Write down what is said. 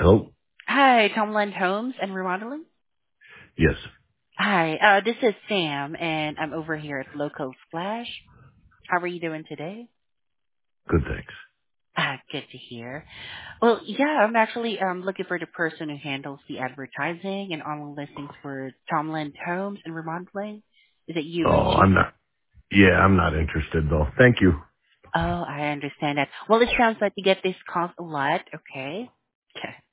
Hello? Hi, Tomland Homes and Remodeling. Yes. Hi, this is Sam, and I'm over here at Local Splash. How are you doing today? Good, thanks. Good to hear. Well, yeah, I'm actually looking for the person who handles the advertising and online listings for Tomland Homes and Remodeling. Is it you Oh, reaching? I'm not interested though. Thank you. Oh, I understand that. Well, it sounds like you get this calls a lot. Okay.